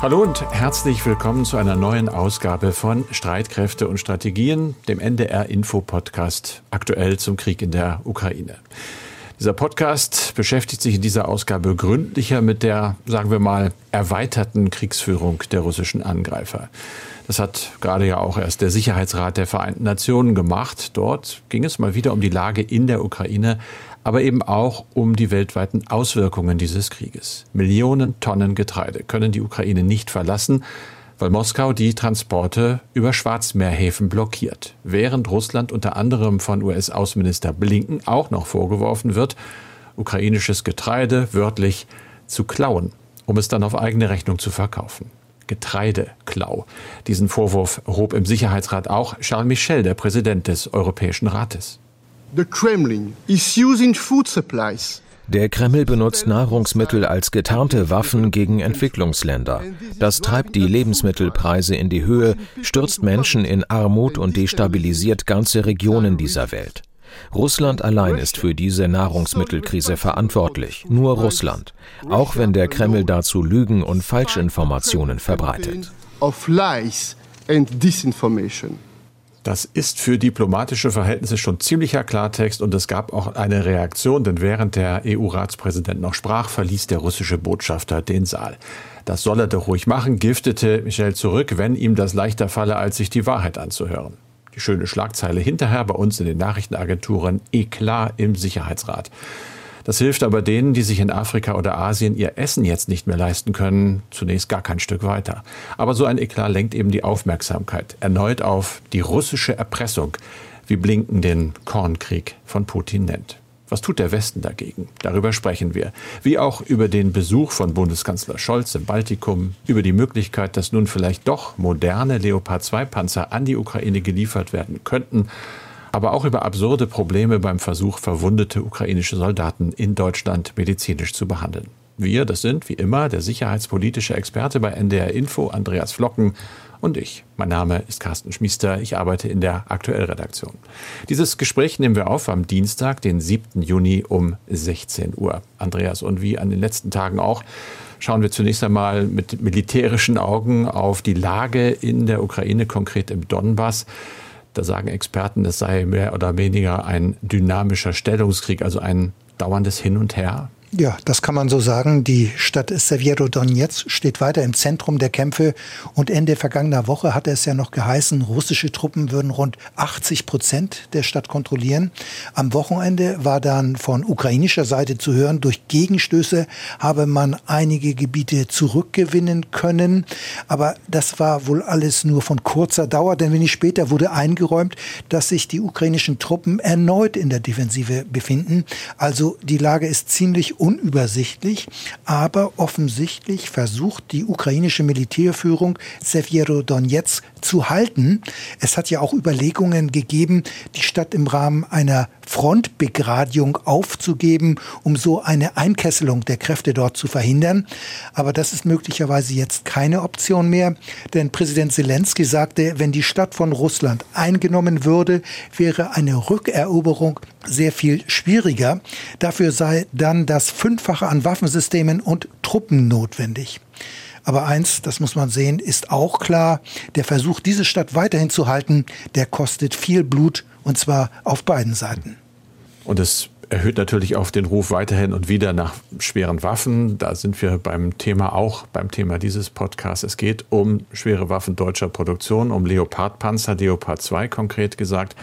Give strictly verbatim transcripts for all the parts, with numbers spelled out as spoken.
Hallo und herzlich willkommen zu einer neuen Ausgabe von Streitkräfte und Strategien, dem N D R-Info-Podcast aktuell zum Krieg in der Ukraine. Dieser Podcast beschäftigt sich in dieser Ausgabe gründlicher mit der, sagen wir mal, erweiterten Kriegsführung der russischen Angreifer. Das hat gerade ja auch erst der Sicherheitsrat der Vereinten Nationen gemacht. Dort ging es mal wieder um die Lage in der Ukraine, aber eben auch um die weltweiten Auswirkungen dieses Krieges. Millionen Tonnen Getreide können die Ukraine nicht verlassen, weil Moskau die Transporte über Schwarzmeerhäfen blockiert. Während Russland unter anderem von U S-Außenminister Blinken auch noch vorgeworfen wird, ukrainisches Getreide wörtlich zu klauen, um es dann auf eigene Rechnung zu verkaufen. Getreideklau. Diesen Vorwurf hob im Sicherheitsrat auch Charles Michel, der Präsident des Europäischen Rates. The Kremlin is using food supplies. Der Kreml benutzt Nahrungsmittel als getarnte Waffen gegen Entwicklungsländer. Das treibt die Lebensmittelpreise in die Höhe, stürzt Menschen in Armut und destabilisiert ganze Regionen dieser Welt. Russland allein ist für diese Nahrungsmittelkrise verantwortlich, nur Russland, auch wenn der Kreml dazu Lügen und Falschinformationen verbreitet. Of lies and disinformation. Das ist für diplomatische Verhältnisse schon ziemlicher Klartext und es gab auch eine Reaktion, denn während der E U-Ratspräsident noch sprach, verließ der russische Botschafter den Saal. Das soll er doch ruhig machen, giftete Michel zurück, wenn ihm das leichter falle, als sich die Wahrheit anzuhören. Die schöne Schlagzeile hinterher bei uns in den Nachrichtenagenturen: Eklat im Sicherheitsrat. Das hilft aber denen, die sich in Afrika oder Asien ihr Essen jetzt nicht mehr leisten können, zunächst gar kein Stück weiter. Aber so ein Eklat lenkt eben die Aufmerksamkeit erneut auf die russische Erpressung, wie Blinken den Kornkrieg von Putin nennt. Was tut der Westen dagegen? Darüber sprechen wir. Wie auch über den Besuch von Bundeskanzler Scholz im Baltikum, über die Möglichkeit, dass nun vielleicht doch moderne Leopard zwei Panzer an die Ukraine geliefert werden könnten, aber auch über absurde Probleme beim Versuch, verwundete ukrainische Soldaten in Deutschland medizinisch zu behandeln. Wir, das sind wie immer der sicherheitspolitische Experte bei N D R Info, Andreas Flocken, und ich. Mein Name ist Carsten Schmiester, ich arbeite in der Aktuell-Redaktion. Dieses Gespräch nehmen wir auf am Dienstag, den siebten Juni um sechzehn Uhr. Andreas, und wie an den letzten Tagen auch, schauen wir zunächst einmal mit militärischen Augen auf die Lage in der Ukraine, konkret im Donbass. Da sagen Experten, es sei mehr oder weniger ein dynamischer Stellungskrieg, also ein dauerndes Hin und Her. Ja, das kann man so sagen. Die Stadt Sewjerodonezk steht weiter im Zentrum der Kämpfe und Ende vergangener Woche hatte es ja noch geheißen, russische Truppen würden rund achtzig Prozent der Stadt kontrollieren. Am Wochenende war dann von ukrainischer Seite zu hören, durch Gegenstöße habe man einige Gebiete zurückgewinnen können. Aber das war wohl alles nur von kurzer Dauer, denn wenig später wurde eingeräumt, dass sich die ukrainischen Truppen erneut in der Defensive befinden. Also die Lage ist ziemlich unübersichtlich, aber offensichtlich versucht die ukrainische Militärführung Sewjerodonezk zu halten. Es hat ja auch Überlegungen gegeben, die Stadt im Rahmen einer Frontbegradigung aufzugeben, um so eine Einkesselung der Kräfte dort zu verhindern. Aber das ist möglicherweise jetzt keine Option mehr, denn Präsident Selenskyj sagte, wenn die Stadt von Russland eingenommen würde, wäre eine Rückeroberung sehr viel schwieriger. Dafür sei dann das Fünffache an Waffensystemen und Truppen notwendig. Aber eins, das muss man sehen, ist auch klar, der Versuch, diese Stadt weiterhin zu halten, der kostet viel Blut, und zwar auf beiden Seiten. Und es erhöht natürlich auch den Ruf weiterhin und wieder nach schweren Waffen. Da sind wir beim Thema auch, beim Thema dieses Podcasts. Es geht um schwere Waffen deutscher Produktion, um Leopard-Panzer, Leopard zwei konkret gesagt.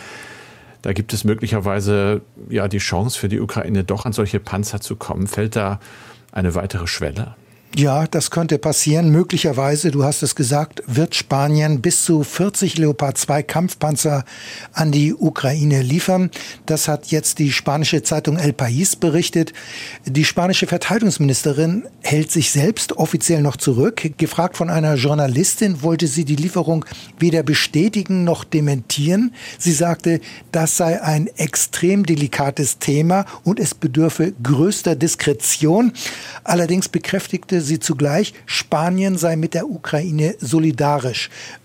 Da gibt es möglicherweise ja die Chance für die Ukraine, doch an solche Panzer zu kommen. Fällt da eine weitere Schwelle? Ja, das könnte passieren. Möglicherweise, du hast es gesagt, wird Spanien bis zu vierzig Leopard zwei Kampfpanzer an die Ukraine liefern. Das hat jetzt die spanische Zeitung El País berichtet. Die spanische Verteidigungsministerin hält sich selbst offiziell noch zurück. Gefragt von einer Journalistin, wollte sie die Lieferung weder bestätigen noch dementieren. Sie sagte, das sei ein extrem delikates Thema und es bedürfe größter Diskretion. Allerdings bekräftigte sie zugleich, Spanien sei mit der Ukraine solidarisch.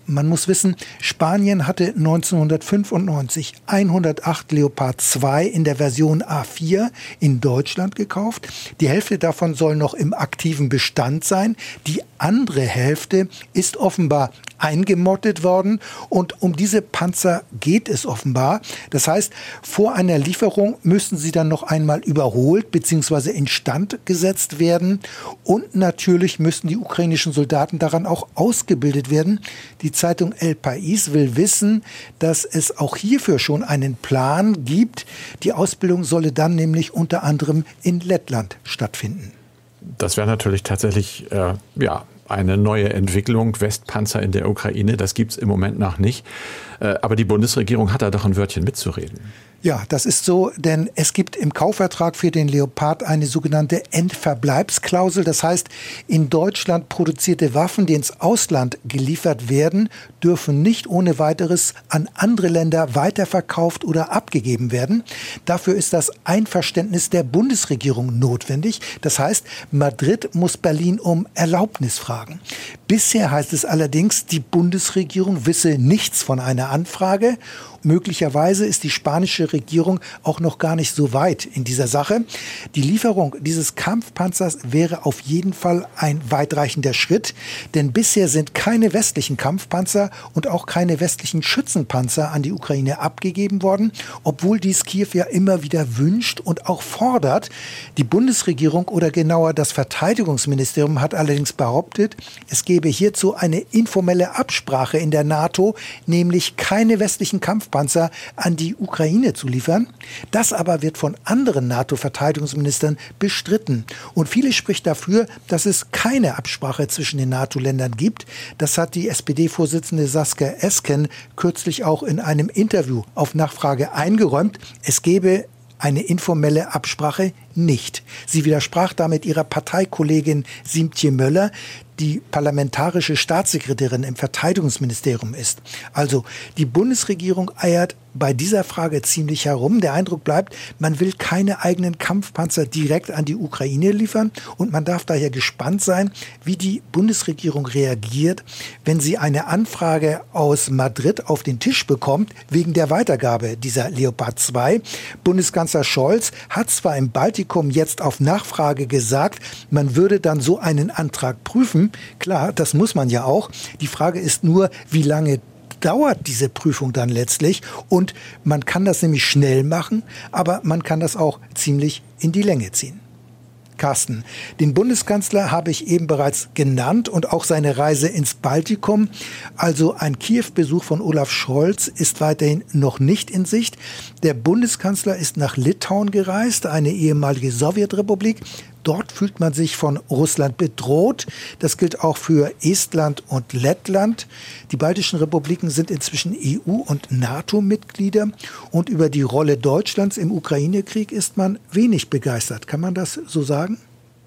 Man muss wissen, Spanien hatte neunzehnhundertfünfundneunzig hundertacht Leopard zwei in der Version A vier in Deutschland gekauft. Die Hälfte davon soll noch im aktiven Bestand sein. Die andere Hälfte ist offenbar eingemottet worden und um diese Panzer geht es offenbar. Das heißt, vor einer Lieferung müssen sie dann noch einmal überholt bzw. instand gesetzt werden und natürlich müssen die ukrainischen Soldaten daran auch ausgebildet werden. Die Zeitung El País will wissen, dass es auch hierfür schon einen Plan gibt. Die Ausbildung solle dann nämlich unter anderem in Lettland stattfinden. Das wäre natürlich tatsächlich äh, ja, eine neue Entwicklung. Westpanzer in der Ukraine, das gibt es im Moment noch nicht. Äh, aber die Bundesregierung hat da doch ein Wörtchen mitzureden. Ja, das ist so, denn es gibt im Kaufvertrag für den Leopard eine sogenannte Endverbleibsklausel. Das heißt, in Deutschland produzierte Waffen, die ins Ausland geliefert werden, dürfen nicht ohne weiteres an andere Länder weiterverkauft oder abgegeben werden. Dafür ist das Einverständnis der Bundesregierung notwendig. Das heißt, Madrid muss Berlin um Erlaubnis fragen. Bisher heißt es allerdings, die Bundesregierung wisse nichts von einer Anfrage. Möglicherweise ist die spanische Regierung auch noch gar nicht so weit in dieser Sache. Die Lieferung dieses Kampfpanzers wäre auf jeden Fall ein weitreichender Schritt, denn bisher sind keine westlichen Kampfpanzer und auch keine westlichen Schützenpanzer an die Ukraine abgegeben worden, obwohl dies Kiew ja immer wieder wünscht und auch fordert. Die Bundesregierung oder genauer das Verteidigungsministerium hat allerdings behauptet, es gebe hierzu eine informelle Absprache in der NATO, nämlich keine westlichen Kampfpanzer Panzer an die Ukraine zu liefern. Das aber wird von anderen NATO-Verteidigungsministern bestritten. Und vieles spricht dafür, dass es keine Absprache zwischen den NATO-Ländern gibt. Das hat die S P D-Vorsitzende Saskia Esken kürzlich auch in einem Interview auf Nachfrage eingeräumt. Es gebe eine informelle Absprache nicht. Sie widersprach damit ihrer Parteikollegin Siemtje Möller, die parlamentarische Staatssekretärin im Verteidigungsministerium ist. Also die Bundesregierung eiert bei dieser Frage ziemlich herum. Der Eindruck bleibt, man will keine eigenen Kampfpanzer direkt an die Ukraine liefern und man darf daher gespannt sein, wie die Bundesregierung reagiert, wenn sie eine Anfrage aus Madrid auf den Tisch bekommt wegen der Weitergabe dieser Leopard zwei. Bundeskanzler Scholz hat zwar im Baltikum jetzt auf Nachfrage gesagt, man würde dann so einen Antrag prüfen. Klar, das muss man ja auch. Die Frage ist nur, wie lange dauert diese Prüfung dann letztlich? Und man kann das nämlich schnell machen, aber man kann das auch ziemlich in die Länge ziehen. Carsten, den Bundeskanzler habe ich eben bereits genannt und auch seine Reise ins Baltikum. Also ein Kiew-Besuch von Olaf Scholz ist weiterhin noch nicht in Sicht. Der Bundeskanzler ist nach Litauen gereist, eine ehemalige Sowjetrepublik. Dort fühlt man sich von Russland bedroht. Das gilt auch für Estland und Lettland. Die baltischen Republiken sind inzwischen E U- und NATO-Mitglieder. Und über die Rolle Deutschlands im Ukraine-Krieg ist man wenig begeistert. Kann man das so sagen?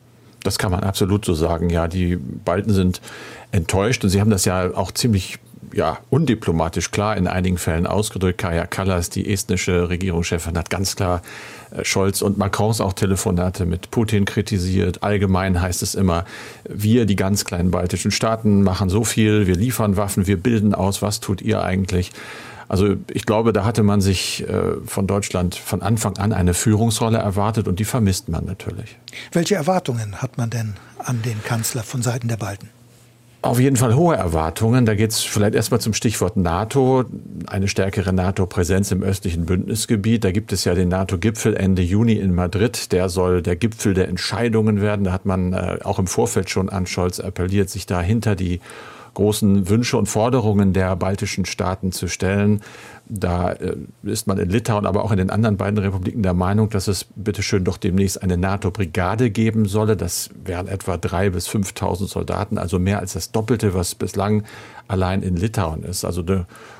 Das kann man absolut so sagen. Ja, die Balten sind enttäuscht und sie haben das ja auch ziemlich ja, undiplomatisch klar in einigen Fällen ausgedrückt. Kaja Kallas, die estnische Regierungschefin, hat ganz klar äh, Scholz und Macrons auch Telefonate mit Putin kritisiert. Allgemein heißt es immer, wir, die ganz kleinen baltischen Staaten, machen so viel, wir liefern Waffen, wir bilden aus, was tut ihr eigentlich? Also ich glaube, da hatte man sich äh, von Deutschland von Anfang an eine Führungsrolle erwartet und die vermisst man natürlich. Welche Erwartungen hat man denn an den Kanzler von Seiten der Balten? Auf jeden Fall hohe Erwartungen. Da geht es vielleicht erstmal zum Stichwort NATO, eine stärkere NATO-Präsenz im östlichen Bündnisgebiet. Da gibt es ja den NATO-Gipfel Ende Juni in Madrid. Der soll der Gipfel der Entscheidungen werden. Da hat man äh, auch im Vorfeld schon an Scholz appelliert, sich da hinter die großen Wünsche und Forderungen der baltischen Staaten zu stellen. Da äh, ist man in Litauen, aber auch in den anderen beiden Republiken der Meinung, dass es bitteschön doch demnächst eine NATO-Brigade geben solle. Das wären etwa dreitausend bis fünftausend Soldaten, also mehr als das Doppelte, was bislang allein in Litauen ist. Also eine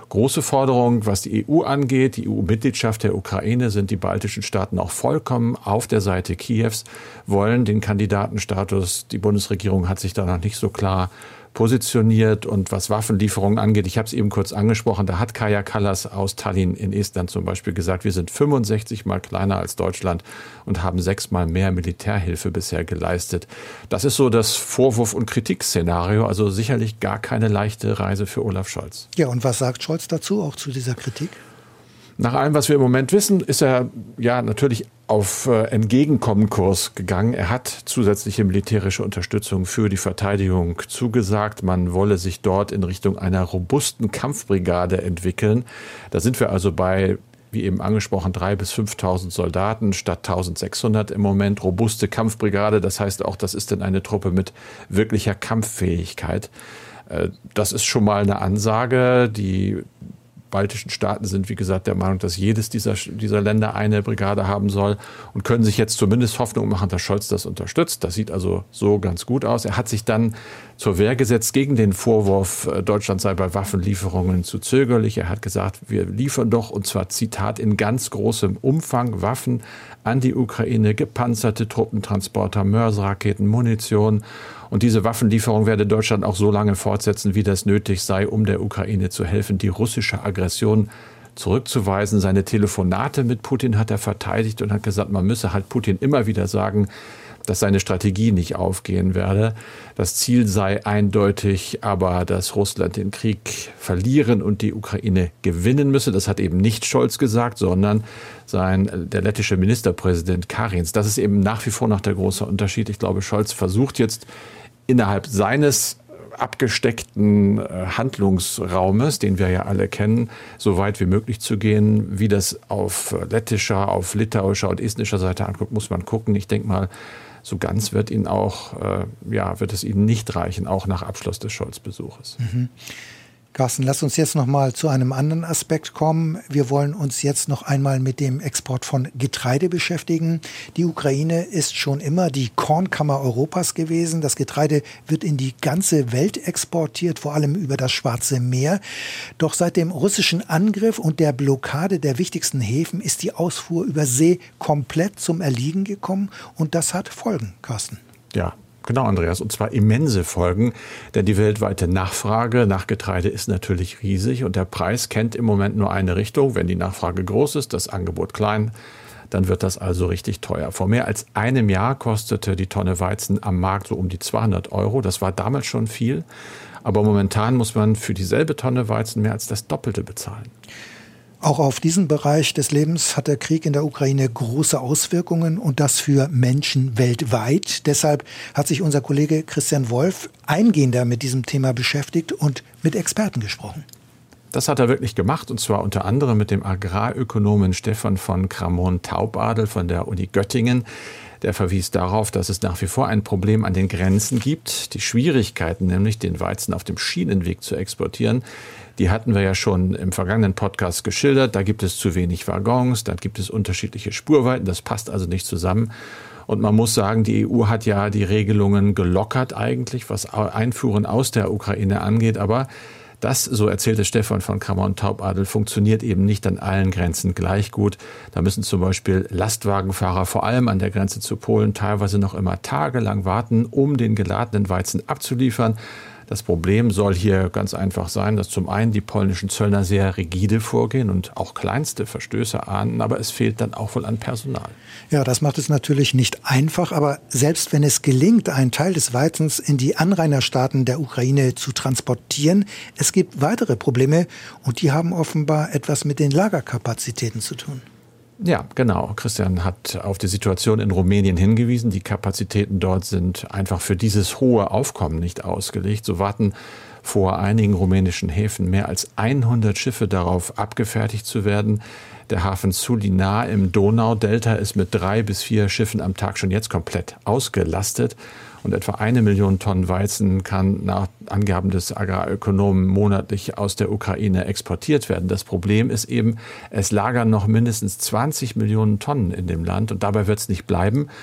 Große Forderung, was die E U angeht, die E U-Mitgliedschaft der Ukraine, sind die baltischen Staaten auch vollkommen auf der Seite Kiews, wollen den Kandidatenstatus. Die Bundesregierung hat sich da noch nicht so klar positioniert. Und was Waffenlieferungen angeht, ich habe es eben kurz angesprochen, da hat Kaja Kallas aus Tallinn in Estland zum Beispiel gesagt, wir sind fünfundsechzig Mal kleiner als Deutschland und haben sechsmal mehr Militärhilfe bisher geleistet. Das ist so das Vorwurf- und Kritikszenario, also sicherlich gar keine leichte Reise für Olaf Scholz. Ja, und was sagt Scholz dazu, auch zu dieser Kritik? Nach allem, was wir im Moment wissen, ist er ja natürlich auf äh, Entgegenkommenkurs gegangen. Er hat zusätzliche militärische Unterstützung für die Verteidigung zugesagt. Man wolle sich dort in Richtung einer robusten Kampfbrigade entwickeln. Da sind wir also bei, wie eben angesprochen, dreitausend bis fünftausend Soldaten statt eintausendsechshundert im Moment. Robuste Kampfbrigade, das heißt auch, das ist dann eine Truppe mit wirklicher Kampffähigkeit. Äh, das ist schon mal eine Ansage. Die baltischen Staaten sind, wie gesagt, der Meinung, dass jedes dieser, dieser Länder eine Brigade haben soll und können sich jetzt zumindest Hoffnung machen, dass Scholz das unterstützt. Das sieht also so ganz gut aus. Er hat sich dann zur Wehr gesetzt gegen den Vorwurf, Deutschland sei bei Waffenlieferungen zu zögerlich. Er hat gesagt, wir liefern doch, und zwar Zitat, in ganz großem Umfang Waffen an die Ukraine, gepanzerte Truppentransporter, Mörserraketen, Munition. Und diese Waffenlieferung werde Deutschland auch so lange fortsetzen, wie das nötig sei, um der Ukraine zu helfen, die russische Aggression zurückzuweisen. Seine Telefonate mit Putin hat er verteidigt und hat gesagt, man müsse halt Putin immer wieder sagen, dass seine Strategie nicht aufgehen werde. Das Ziel sei eindeutig, aber dass Russland den Krieg verlieren und die Ukraine gewinnen müsse. Das hat eben nicht Scholz gesagt, sondern sein, der lettische Ministerpräsident Kariņš. Das ist eben nach wie vor noch der große Unterschied. Ich glaube, Scholz versucht jetzt innerhalb seines abgesteckten Handlungsraumes, den wir ja alle kennen, so weit wie möglich zu gehen. Wie das auf lettischer, auf litauischer und estnischer Seite anguckt, muss man gucken. Ich denke mal, so ganz wird ihn auch, äh, ja, wird es ihnen nicht reichen, auch nach Abschluss des Scholz-Besuches. Mhm. Carsten, lass uns jetzt noch mal zu einem anderen Aspekt kommen. Wir wollen uns jetzt noch einmal mit dem Export von Getreide beschäftigen. Die Ukraine ist schon immer die Kornkammer Europas gewesen. Das Getreide wird in die ganze Welt exportiert, vor allem über das Schwarze Meer. Doch seit dem russischen Angriff und der Blockade der wichtigsten Häfen ist die Ausfuhr über See komplett zum Erliegen gekommen. Und das hat Folgen, Carsten. Ja. Genau, Andreas, und zwar immense Folgen, denn die weltweite Nachfrage nach Getreide ist natürlich riesig und der Preis kennt im Moment nur eine Richtung. Wenn die Nachfrage groß ist, das Angebot klein, dann wird das also richtig teuer. Vor mehr als einem Jahr kostete die Tonne Weizen am Markt so um die zweihundert Euro. Das war damals schon viel, aber momentan muss man für dieselbe Tonne Weizen mehr als das Doppelte bezahlen. Auch auf diesen Bereich des Lebens hat der Krieg in der Ukraine große Auswirkungen und das für Menschen weltweit. Deshalb hat sich unser Kollege Christian Wolf eingehender mit diesem Thema beschäftigt und mit Experten gesprochen. Das hat er wirklich gemacht, und zwar unter anderem mit dem Agrarökonomen Stefan von Kramon-Taubadel von der Uni Göttingen. Der verwies darauf, dass es nach wie vor ein Problem an den Grenzen gibt. Die Schwierigkeiten, nämlich den Weizen auf dem Schienenweg zu exportieren, die hatten wir ja schon im vergangenen Podcast geschildert. Da gibt es zu wenig Waggons, da gibt es unterschiedliche Spurweiten. Das passt also nicht zusammen. Und man muss sagen, die E U hat ja die Regelungen gelockert eigentlich, was Einfuhren aus der Ukraine angeht. Aber das, so erzählte Stefan von Kramon-Taubadel, funktioniert eben nicht an allen Grenzen gleich gut. Da müssen zum Beispiel Lastwagenfahrer vor allem an der Grenze zu Polen teilweise noch immer tagelang warten, um den geladenen Weizen abzuliefern. Das Problem soll hier ganz einfach sein, dass zum einen die polnischen Zöllner sehr rigide vorgehen und auch kleinste Verstöße ahnden, aber es fehlt dann auch wohl an Personal. Ja, das macht es natürlich nicht einfach, aber selbst wenn es gelingt, einen Teil des Weizens in die Anrainerstaaten der Ukraine zu transportieren, es gibt weitere Probleme und die haben offenbar etwas mit den Lagerkapazitäten zu tun. Ja, genau. Christian hat auf die Situation in Rumänien hingewiesen. Die Kapazitäten dort sind einfach für dieses hohe Aufkommen nicht ausgelegt. So warten vor einigen rumänischen Häfen mehr als hundert Schiffe darauf, abgefertigt zu werden. Der Hafen Sulina im Donaudelta ist mit drei bis vier Schiffen am Tag schon jetzt komplett ausgelastet. Und etwa eine Million Tonnen Weizen kann nach Angaben des Agrarökonomen monatlich aus der Ukraine exportiert werden. Das Problem ist eben, es lagern noch mindestens zwanzig Millionen Tonnen in dem Land und dabei wird es nicht bleiben.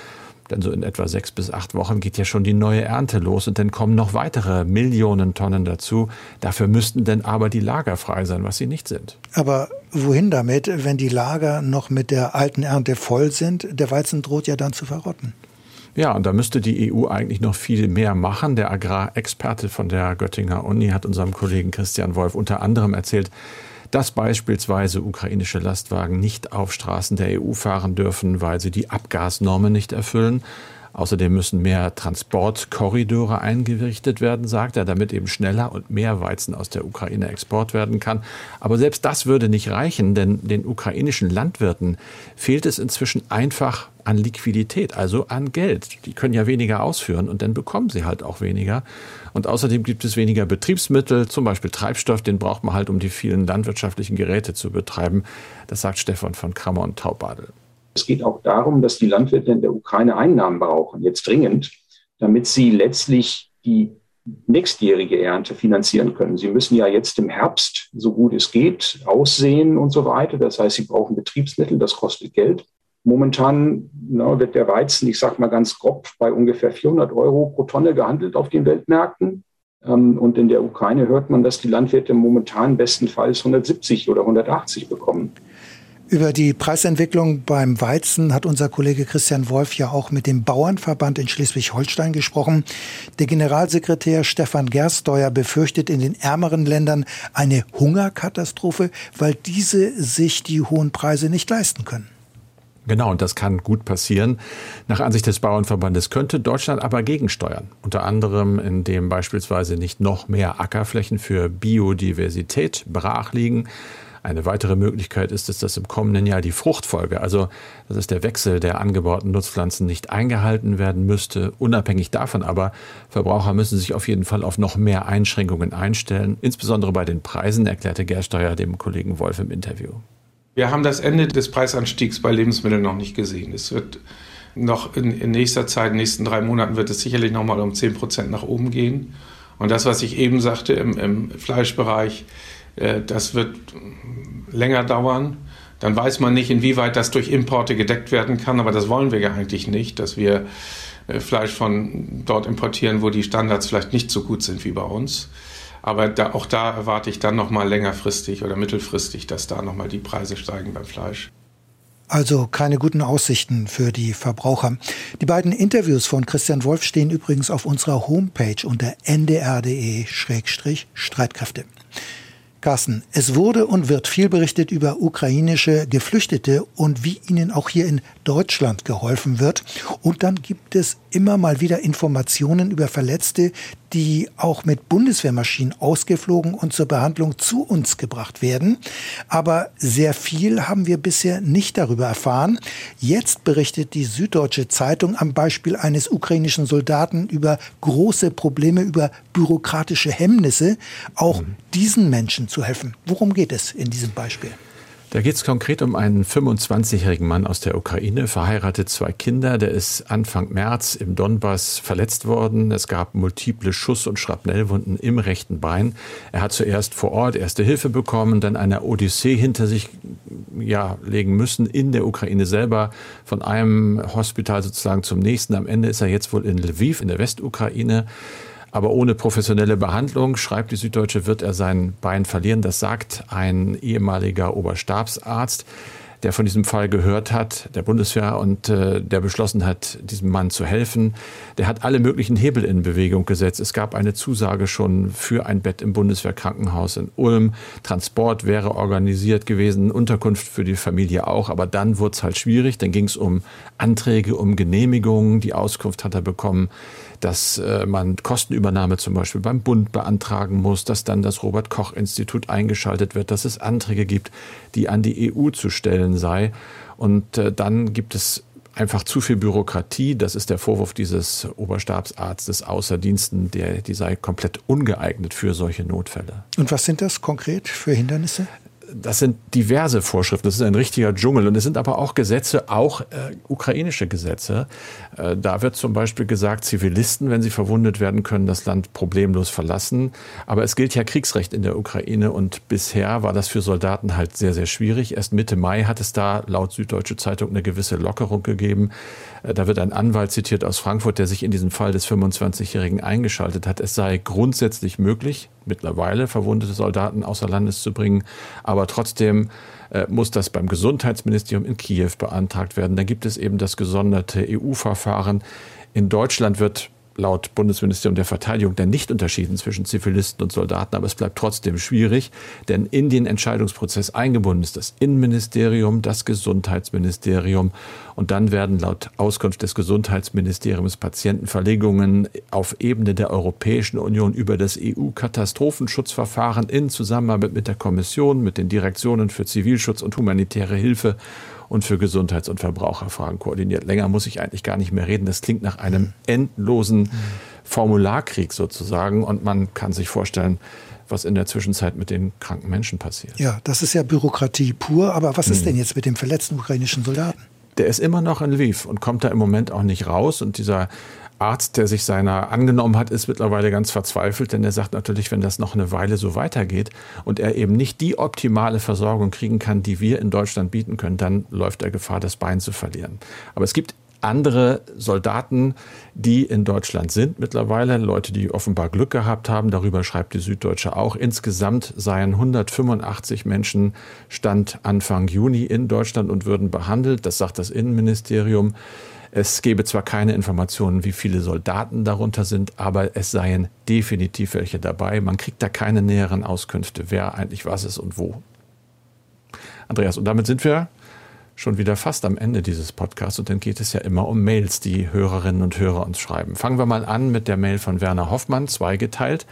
Denn so in etwa sechs bis acht Wochen geht ja schon die neue Ernte los und dann kommen noch weitere Millionen Tonnen dazu. Dafür müssten denn aber die Lager frei sein, was sie nicht sind. Aber wohin damit, wenn die Lager noch mit der alten Ernte voll sind? Der Weizen droht ja dann zu verrotten. Ja, und da müsste die E U eigentlich noch viel mehr machen. Der Agrarexperte von der Göttinger Uni hat unserem Kollegen Christian Wolf unter anderem erzählt, dass beispielsweise ukrainische Lastwagen nicht auf Straßen der E U fahren dürfen, weil sie die Abgasnormen nicht erfüllen. Außerdem müssen mehr Transportkorridore eingerichtet werden, sagt er, damit eben schneller und mehr Weizen aus der Ukraine export werden kann. Aber selbst das würde nicht reichen, denn den ukrainischen Landwirten fehlt es inzwischen einfach an Liquidität, also an Geld. Die können ja weniger ausführen und dann bekommen sie halt auch weniger. Und außerdem gibt es weniger Betriebsmittel, zum Beispiel Treibstoff, den braucht man halt, um die vielen landwirtschaftlichen Geräte zu betreiben. Das sagt Stefan von Krammer und Taubadel. Es geht auch darum, dass die Landwirte in der Ukraine Einnahmen brauchen, jetzt dringend, damit sie letztlich die nächstjährige Ernte finanzieren können. Sie müssen ja jetzt im Herbst, so gut es geht, aussehen und so weiter. Das heißt, sie brauchen Betriebsmittel, das kostet Geld. Momentan na, wird der Weizen, ich sage mal ganz grob, bei ungefähr vierhundert Euro pro Tonne gehandelt auf den Weltmärkten. Und in der Ukraine hört man, dass die Landwirte momentan bestenfalls hundertsiebzig oder hundertachtzig bekommen. Über die Preisentwicklung beim Weizen hat unser Kollege Christian Wolf ja auch mit dem Bauernverband in Schleswig-Holstein gesprochen. Der Generalsekretär Stefan Gersteuer befürchtet in den ärmeren Ländern eine Hungerkatastrophe, weil diese sich die hohen Preise nicht leisten können. Genau, und das kann gut passieren. Nach Ansicht des Bauernverbandes könnte Deutschland aber gegensteuern. Unter anderem, indem beispielsweise nicht noch mehr Ackerflächen für Biodiversität brach liegen. Eine weitere Möglichkeit ist es, dass im kommenden Jahr die Fruchtfolge, also das ist der Wechsel der angebauten Nutzpflanzen, nicht eingehalten werden müsste. Unabhängig davon aber, Verbraucher müssen sich auf jeden Fall auf noch mehr Einschränkungen einstellen. Insbesondere bei den Preisen, erklärte Gersteuer dem Kollegen Wolf im Interview. Wir haben das Ende des Preisanstiegs bei Lebensmitteln noch nicht gesehen. Es wird noch in, in nächster Zeit, in den nächsten drei Monaten wird es sicherlich noch mal um zehn Prozent nach oben gehen. Und das, was ich eben sagte im, im Fleischbereich, das wird länger dauern. Dann weiß man nicht, inwieweit das durch Importe gedeckt werden kann. Aber das wollen wir ja eigentlich nicht, dass wir Fleisch von dort importieren, wo die Standards vielleicht nicht so gut sind wie bei uns. Aber da, auch da erwarte ich dann noch mal längerfristig oder mittelfristig, dass da noch mal die Preise steigen beim Fleisch. Also keine guten Aussichten für die Verbraucher. Die beiden Interviews von Christian Wolf stehen übrigens auf unserer Homepage unter n d r punkt d e Schrägstrich Streitkräfte. Carsten, es wurde und wird viel berichtet über ukrainische Geflüchtete und wie ihnen auch hier in Deutschland geholfen wird. Und dann gibt es immer mal wieder Informationen über Verletzte, die auch mit Bundeswehrmaschinen ausgeflogen und zur Behandlung zu uns gebracht werden. Aber sehr viel haben wir bisher nicht darüber erfahren. Jetzt berichtet die Süddeutsche Zeitung am Beispiel eines ukrainischen Soldaten über große Probleme, über bürokratische Hemmnisse, auch mhm. diesen Menschen zu helfen. Worum geht es in diesem Beispiel? Da geht es konkret um einen fünfundzwanzigjährigen Mann aus der Ukraine, verheiratet, zwei Kinder. Der ist Anfang März im Donbass verletzt worden. Es gab multiple Schuss- und Schrapnellwunden im rechten Bein. Er hat zuerst vor Ort erste Hilfe bekommen, dann eine Odyssee hinter sich ja, legen müssen in der Ukraine selber, von einem Hospital sozusagen zum nächsten. Am Ende ist er jetzt wohl in Lviv in der Westukraine. Aber ohne professionelle Behandlung, schreibt die Süddeutsche, wird er sein Bein verlieren. Das sagt ein ehemaliger Oberstabsarzt, der von diesem Fall gehört hat, der Bundeswehr, und äh, der beschlossen hat, diesem Mann zu helfen. Der hat alle möglichen Hebel in Bewegung gesetzt. Es gab eine Zusage schon für ein Bett im Bundeswehrkrankenhaus in Ulm. Transport wäre organisiert gewesen, Unterkunft für die Familie auch. Aber dann wurde es halt schwierig. Dann ging es um Anträge, um Genehmigungen. Die Auskunft hat er bekommen, dass äh, man Kostenübernahme zum Beispiel beim Bund beantragen muss, dass dann das Robert-Koch-Institut eingeschaltet wird, dass es Anträge gibt, die an die E U zu stellen sei. Und äh, dann gibt es einfach zu viel Bürokratie. Das ist der Vorwurf dieses Oberstabsarztes außer Diensten, der, die sei komplett ungeeignet für solche Notfälle. Und was sind das konkret für Hindernisse? das sind diverse Vorschriften, das ist ein richtiger Dschungel. Und es sind aber auch Gesetze, auch äh, ukrainische Gesetze. Äh, da wird zum Beispiel gesagt, Zivilisten, wenn sie verwundet werden, können das Land problemlos verlassen. Aber es gilt ja Kriegsrecht in der Ukraine und bisher war das für Soldaten halt sehr, sehr schwierig. Erst Mitte Mai hat es da laut Süddeutsche Zeitung eine gewisse Lockerung gegeben. Äh, da wird ein Anwalt zitiert aus Frankfurt, der sich in diesem Fall des fünfundzwanzigjährigen eingeschaltet hat. Es sei grundsätzlich möglich, mittlerweile verwundete Soldaten außer Landes zu bringen. Aber trotzdem äh, muss das beim Gesundheitsministerium in Kiew beantragt werden. Dann gibt es eben das gesonderte E U-Verfahren. In Deutschland wird laut Bundesministerium der Verteidigung dann nicht unterschieden zwischen Zivilisten und Soldaten, aber es bleibt trotzdem schwierig, denn in den Entscheidungsprozess eingebunden ist das Innenministerium, das Gesundheitsministerium und dann werden laut Auskunft des Gesundheitsministeriums Patientenverlegungen auf Ebene der Europäischen Union über das E U-Katastrophenschutzverfahren in Zusammenarbeit mit der Kommission, mit den Direktionen für Zivilschutz und humanitäre Hilfe und für Gesundheits- und Verbraucherfragen koordiniert. Länger muss ich eigentlich gar nicht mehr reden. Das klingt nach einem endlosen Formularkrieg sozusagen. Und man kann sich vorstellen, was in der Zwischenzeit mit den kranken Menschen passiert. Ja, das ist ja Bürokratie pur. Aber was ist hm. denn jetzt mit dem verletzten ukrainischen Soldaten? Der ist immer noch in Lviv und kommt da im Moment auch nicht raus. Und dieser Arzt, der sich seiner angenommen hat, ist mittlerweile ganz verzweifelt, denn er sagt natürlich, wenn das noch eine Weile so weitergeht und er eben nicht die optimale Versorgung kriegen kann, die wir in Deutschland bieten können, dann läuft er Gefahr, das Bein zu verlieren. Aber es gibt andere Soldaten, die in Deutschland sind mittlerweile, Leute, die offenbar Glück gehabt haben, darüber schreibt die Süddeutsche auch. Insgesamt seien hundertfünfundachtzig Menschen Stand Anfang Juni in Deutschland und würden behandelt, das sagt das Innenministerium. Es gebe zwar keine Informationen, wie viele Soldaten darunter sind, aber es seien definitiv welche dabei. Man kriegt da keine näheren Auskünfte, wer eigentlich was ist und wo. Andreas, und damit sind wir schon wieder fast am Ende dieses Podcasts und dann geht es ja immer um Mails, die Hörerinnen und Hörer uns schreiben. Fangen wir mal an mit der Mail von Werner Hoffmann, zweigeteilt.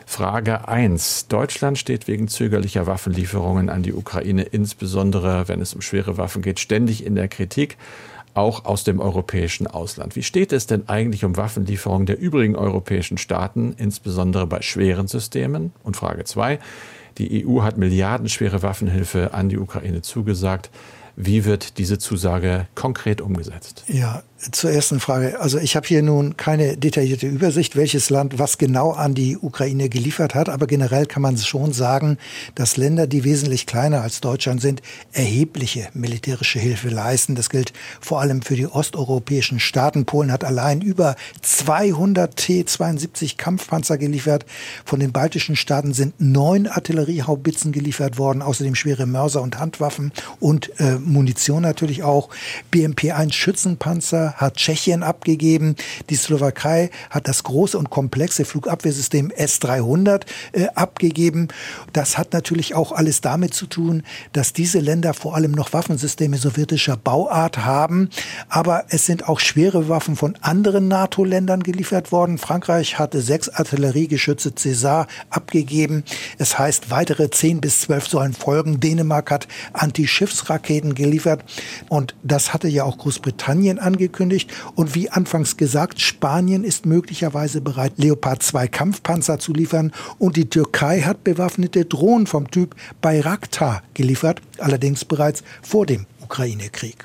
Frage eins. Deutschland steht wegen zögerlicher Waffenlieferungen an die Ukraine, insbesondere wenn es um schwere Waffen geht, ständig in der Kritik, auch aus dem europäischen Ausland. Wie steht es denn eigentlich um Waffenlieferungen der übrigen europäischen Staaten, insbesondere bei schweren Systemen? Und Frage zwei. Die E U hat milliardenschwere Waffenhilfe an die Ukraine zugesagt. Wie wird diese Zusage konkret umgesetzt? Ja, zur ersten Frage. Also ich habe hier nun keine detaillierte Übersicht, welches Land was genau an die Ukraine geliefert hat. Aber generell kann man schon sagen, dass Länder, die wesentlich kleiner als Deutschland sind, erhebliche militärische Hilfe leisten. Das gilt vor allem für die osteuropäischen Staaten. Polen hat allein über zweihundert T zweiundsiebzig Kampfpanzer geliefert. Von den baltischen Staaten sind neun Artilleriehaubitzen geliefert worden. Außerdem schwere Mörser und Handwaffen und äh, Munition natürlich auch. B M P eins Schützenpanzer hat Tschechien abgegeben. Die Slowakei hat das große und komplexe Flugabwehrsystem S dreihundert äh, abgegeben. Das hat natürlich auch alles damit zu tun, dass diese Länder vor allem noch Waffensysteme sowjetischer Bauart haben. Aber es sind auch schwere Waffen von anderen NATO-Ländern geliefert worden. Frankreich hatte sechs Artilleriegeschütze César abgegeben. Es heißt, weitere zehn bis zwölf sollen folgen. Dänemark hat Antischiffsraketen geliefert. Und das hatte ja auch Großbritannien angekündigt. Und wie anfangs gesagt, Spanien ist möglicherweise bereit, Leopard zwei Kampfpanzer zu liefern. Und die Türkei hat bewaffnete Drohnen vom Typ Bayraktar geliefert, allerdings bereits vor dem Ukraine-Krieg.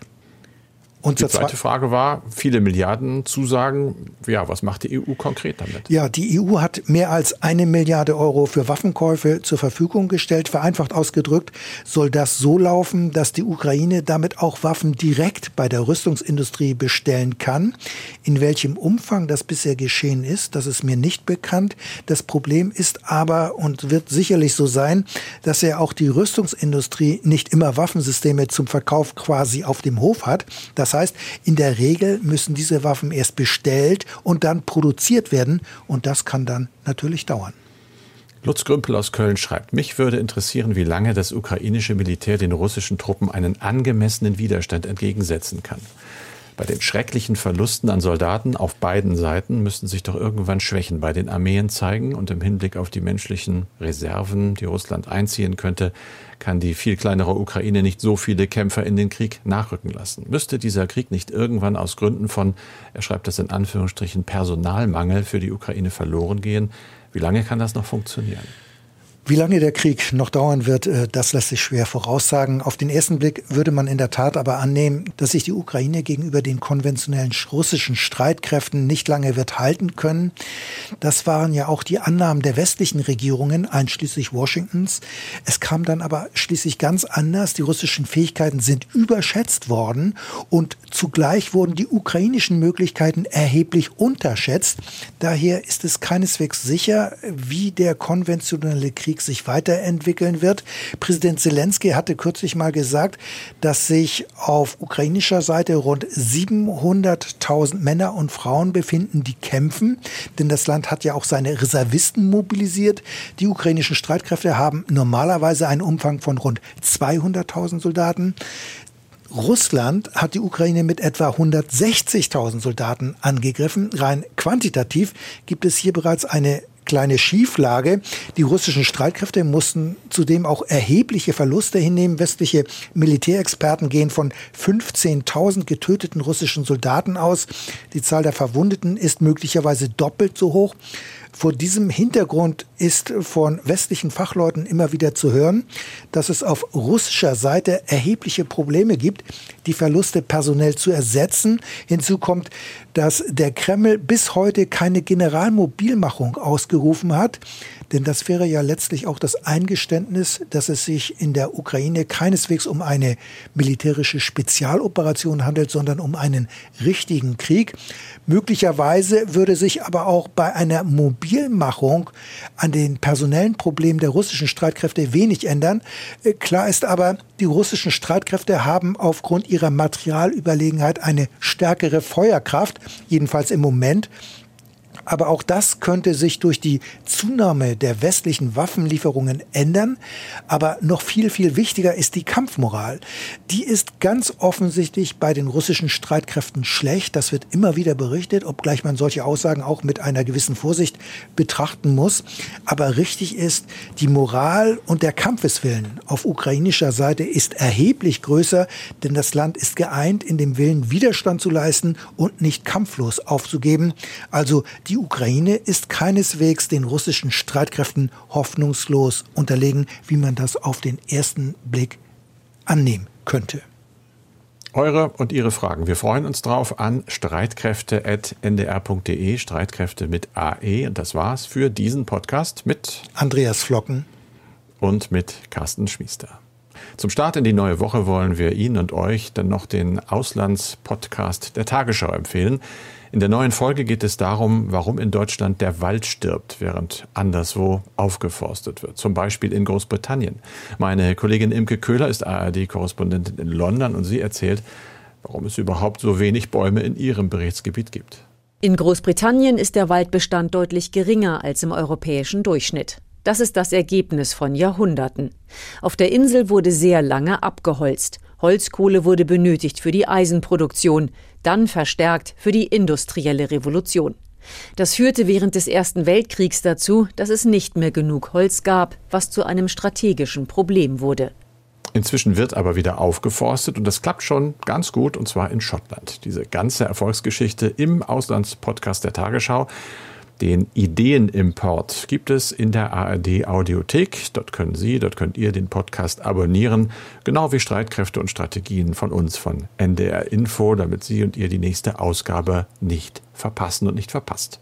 Und die zweite Frage war, viele Milliarden Zusagen. Ja, was macht die E U konkret damit? Ja, die E U hat mehr als eine Milliarde Euro für Waffenkäufe zur Verfügung gestellt. Vereinfacht ausgedrückt soll das so laufen, dass die Ukraine damit auch Waffen direkt bei der Rüstungsindustrie bestellen kann. In welchem Umfang das bisher geschehen ist, das ist mir nicht bekannt. Das Problem ist aber und wird sicherlich so sein, dass ja auch die Rüstungsindustrie nicht immer Waffensysteme zum Verkauf quasi auf dem Hof hat. Das Das heißt, in der Regel müssen diese Waffen erst bestellt und dann produziert werden. Und das kann dann natürlich dauern. Lutz Grümpel aus Köln schreibt, mich würde interessieren, wie lange das ukrainische Militär den russischen Truppen einen angemessenen Widerstand entgegensetzen kann. Bei den schrecklichen Verlusten an Soldaten auf beiden Seiten müssten sich doch irgendwann Schwächen bei den Armeen zeigen. Und im Hinblick auf die menschlichen Reserven, die Russland einziehen könnte, kann die viel kleinere Ukraine nicht so viele Kämpfer in den Krieg nachrücken lassen. Müsste dieser Krieg nicht irgendwann aus Gründen von, er schreibt das in Anführungsstrichen, Personalmangel für die Ukraine verloren gehen? Wie lange kann das noch funktionieren? Wie lange der Krieg noch dauern wird, das lässt sich schwer voraussagen. Auf den ersten Blick würde man in der Tat aber annehmen, dass sich die Ukraine gegenüber den konventionellen russischen Streitkräften nicht lange wird halten können. Das waren ja auch die Annahmen der westlichen Regierungen, einschließlich Washingtons. Es kam dann aber schließlich ganz anders. Die russischen Fähigkeiten sind überschätzt worden und zugleich wurden die ukrainischen Möglichkeiten erheblich unterschätzt. Daher ist es keineswegs sicher, wie der konventionelle Krieg sich weiterentwickeln wird. Präsident Zelensky hatte kürzlich mal gesagt, dass sich auf ukrainischer Seite rund siebenhunderttausend Männer und Frauen befinden, die kämpfen. Denn das Land hat ja auch seine Reservisten mobilisiert. Die ukrainischen Streitkräfte haben normalerweise einen Umfang von rund zweihunderttausend Soldaten. Russland hat die Ukraine mit etwa hundertsechzigtausend Soldaten angegriffen. Rein quantitativ gibt es hier bereits eine kleine Schieflage. Die russischen Streitkräfte mussten zudem auch erhebliche Verluste hinnehmen. Westliche Militärexperten gehen von fünfzehntausend getöteten russischen Soldaten aus. Die Zahl der Verwundeten ist möglicherweise doppelt so hoch. Vor diesem Hintergrund ist von westlichen Fachleuten immer wieder zu hören, dass es auf russischer Seite erhebliche Probleme gibt, die Verluste personell zu ersetzen. Hinzu kommt, dass der Kreml bis heute keine Generalmobilmachung ausgerufen hat. Denn das wäre ja letztlich auch das Eingeständnis, dass es sich in der Ukraine keineswegs um eine militärische Spezialoperation handelt, sondern um einen richtigen Krieg. Möglicherweise würde sich aber auch bei einer Mobilmachung an den personellen Problemen der russischen Streitkräfte wenig ändern. Klar ist aber, die russischen Streitkräfte haben aufgrund ihrer Materialüberlegenheit eine stärkere Feuerkraft, jedenfalls im Moment. Aber auch das könnte sich durch die Zunahme der westlichen Waffenlieferungen ändern. Aber noch viel, viel wichtiger ist die Kampfmoral. Die ist ganz offensichtlich bei den russischen Streitkräften schlecht. Das wird immer wieder berichtet, obgleich man solche Aussagen auch mit einer gewissen Vorsicht betrachten muss. Aber richtig ist, die Moral und der Kampfeswillen auf ukrainischer Seite ist erheblich größer, denn das Land ist geeint in dem Willen, Widerstand zu leisten und nicht kampflos aufzugeben. Also die Ukraine ist keineswegs den russischen Streitkräften hoffnungslos unterlegen, wie man das auf den ersten Blick annehmen könnte. Eure und Ihre Fragen. Wir freuen uns drauf an streitkräfte at n d r punkt d e, Streitkräfte mit A E. Und das war's für diesen Podcast mit Andreas Flocken und mit Carsten Schmiester. Zum Start in die neue Woche wollen wir Ihnen und euch dann noch den Auslandspodcast der Tagesschau empfehlen. In der neuen Folge geht es darum, warum in Deutschland der Wald stirbt, während anderswo aufgeforstet wird. Zum Beispiel in Großbritannien. Meine Kollegin Imke Köhler ist A R D-Korrespondentin in London und sie erzählt, warum es überhaupt so wenig Bäume in ihrem Berichtsgebiet gibt. In Großbritannien ist der Waldbestand deutlich geringer als im europäischen Durchschnitt. Das ist das Ergebnis von Jahrhunderten. Auf der Insel wurde sehr lange abgeholzt. Holzkohle wurde benötigt für die Eisenproduktion, dann verstärkt für die industrielle Revolution. Das führte während des Ersten Weltkriegs dazu, dass es nicht mehr genug Holz gab, was zu einem strategischen Problem wurde. Inzwischen wird aber wieder aufgeforstet und das klappt schon ganz gut, und zwar in Schottland. Diese ganze Erfolgsgeschichte im Auslandspodcast der Tagesschau. Den Ideenimport gibt es in der A R D-Audiothek. Dort können Sie, dort könnt ihr den Podcast abonnieren, genau wie Streitkräfte und Strategien von uns von N D R Info, damit Sie und ihr die nächste Ausgabe nicht verpassen und nicht verpasst.